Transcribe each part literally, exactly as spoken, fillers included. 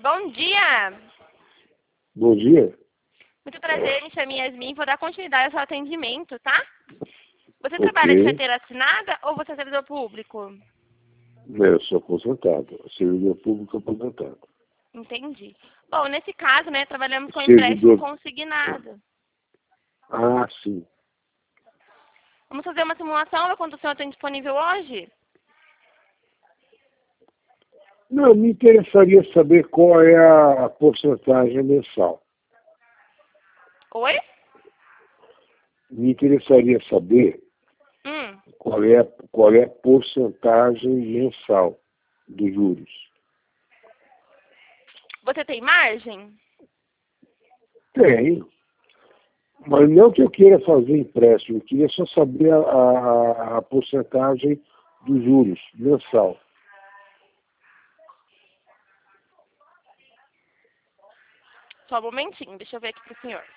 Bom dia! Bom dia. Muito prazer, me chamo Yasmin, vou dar continuidade ao seu atendimento, tá? Você Ok. trabalha de carteira assinada ou você é servidor público? Eu sou aposentado, servidor público aposentado. Entendi. Bom, nesse caso, né, trabalhamos com empréstimo Servidor... consignado. Ah, sim. Vamos fazer uma simulação da quanto o senhor tem disponível hoje? Não, me interessaria saber qual é a porcentagem mensal. Oi? Me interessaria saber Hum. qual é, qual é a porcentagem mensal dos juros. Você tem margem? Tenho. Mas não que eu queira fazer empréstimo, eu queria só saber a, a, a porcentagem dos juros mensal. Só um momentinho, deixa eu ver aqui pro senhor.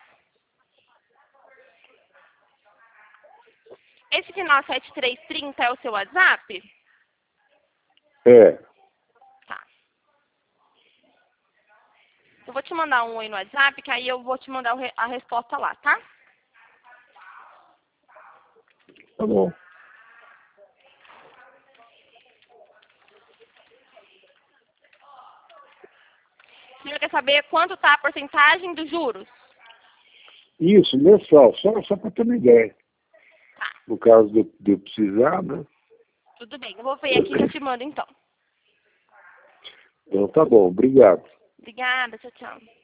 Esse final sete três três zero é o seu WhatsApp? É, Tá. Eu vou te mandar um oi no WhatsApp, que aí eu vou te mandar o re- a resposta lá, tá? tá bom. O senhor quer saber quanto tá a porcentagem dos juros? Isso, mensal, só, só para ter uma ideia. Tá, No caso de, eu- de eu precisar, né? tudo bem. Eu vou ver aqui e já te mando então. Então tá bom, obrigado. Obrigada, tchau, tchau.